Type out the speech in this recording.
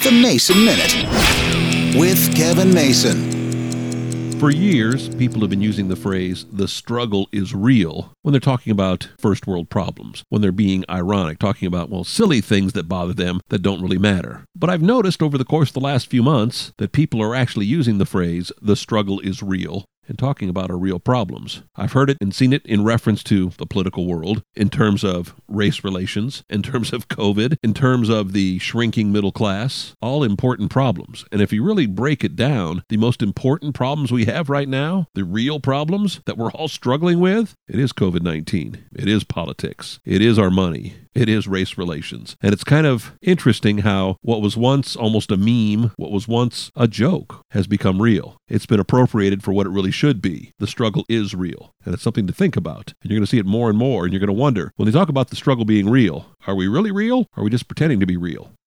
The Mason Minute with Kevin Mason. For years, people have been using the phrase, the struggle is real, when they're talking about first world problems, when they're being ironic, talking about, silly things that bother them that don't really matter. But I've noticed over the course of the last few months that people are actually using the phrase, the struggle is real, and talking about our real problems. I've heard it and seen it in reference to the political world, in terms of race relations, in terms of COVID, in terms of the shrinking middle class, all important problems. And if you really break it down, the most important problems we have right now, the real problems that we're all struggling with, it is COVID-19. It is politics. It is our money. It is race relations. And it's kind of interesting how what was once almost a meme, what was once a joke, has become real. It's been appropriated for what it really should be. The struggle is real. And it's something to think about. And you're going to see it more and more. And you're going to wonder, when they talk about the struggle being real, are we really real? Or are we just pretending to be real?